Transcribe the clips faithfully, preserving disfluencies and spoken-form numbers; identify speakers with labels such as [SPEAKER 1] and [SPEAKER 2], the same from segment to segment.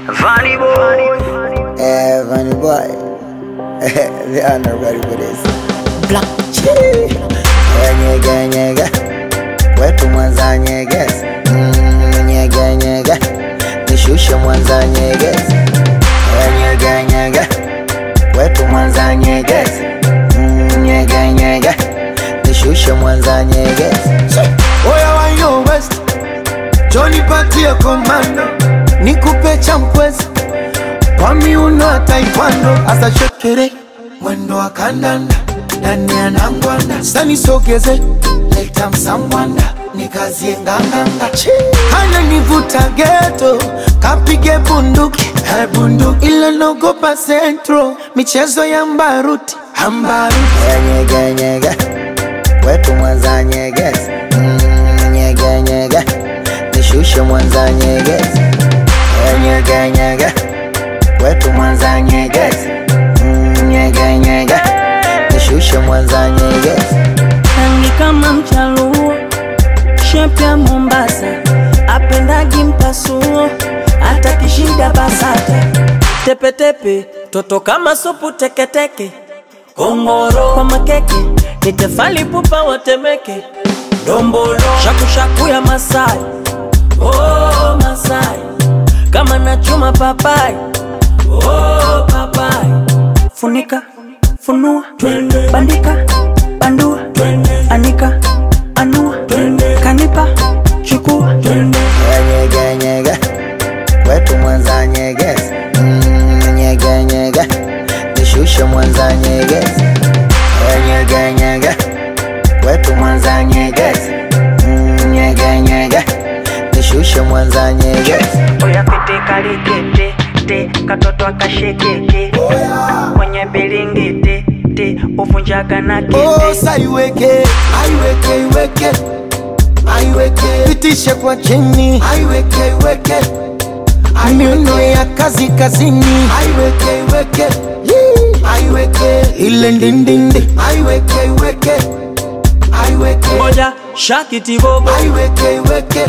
[SPEAKER 1] Vanny boy.
[SPEAKER 2] Eh, Vanny boy. They are not ready for this. Black chili. Nyega nyega. Wetu mwanza nyeges. Nyega nyega. Nishushe mwanza nyeges. Nyega nyega. Wetu mwanza nyeges. Nyega nyega. Nishushe mwanza nyeges.
[SPEAKER 3] Oya wa yo west Johnny patia komando nikupe champwezi kwa miuno ya taekwondo asa shekere mwendo wa kandanda ndani ya nangwanda sani sogeze leta msambwanda nikazie nganganga hana nivuta geto kapige bunduki hey bunduki ila nogopa centro michezo ya mbaruti ambaruti
[SPEAKER 2] Nyega nyega. Wetu mwanza nyeges. Nyega nyega. Nishushe mwanza nyeges. Nyega nyega. Wetu mwanza nyeges. Nyega nyega. Nishushe mwanza nyeges.
[SPEAKER 4] Rangi kama mchaluo, shepu ya Mombasa, apendagi mpasuo, hata kishida basata. Tepe tepe, toto kama supu teke teke, kongoro kwa makeke, nitefali pupa watemeke, dombolo, shaku shaku ya Masai, oh Masai, kama nachuma papai, oh papai, funika, funua, bandika, bandua, anika, anua, kanipa, chukua.
[SPEAKER 2] Nyega nyega. Wetu mwanza nyeges. Nyega nyega. Nishushe mwanza nyeges. Nyega nyega. Wetu mwanza nyeges. Nyega nyega. Nishushe mwanza nyeges.
[SPEAKER 4] Oya pete kalikete, te, katoto akashekeke, kwenye bilingete, te, uvunjaga na kete.
[SPEAKER 3] Oh, saiweke, aiweke, iweke, aiweke, pitishe kwa chini, aiweke, iweke, miuno ya kazi kazini, aiweke, iweke, aiweke, ile ndindindi, aiweke, iweke, aiweke,
[SPEAKER 4] Moja, shakiti bobo,
[SPEAKER 3] aiweke, iweke,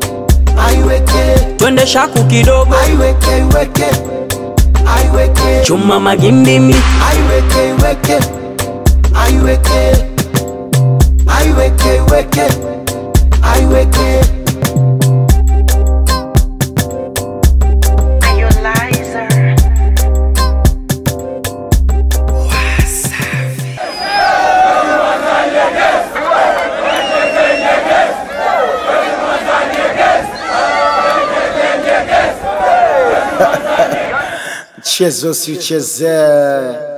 [SPEAKER 3] aiweke,
[SPEAKER 4] twende shaku kidogo,
[SPEAKER 3] aiweke, iweke, aiweke,
[SPEAKER 4] chuma magindimi,
[SPEAKER 3] aiweke, iweke, aiweke, aiweke, iweke, aiweke.
[SPEAKER 2] Chezo si cheze.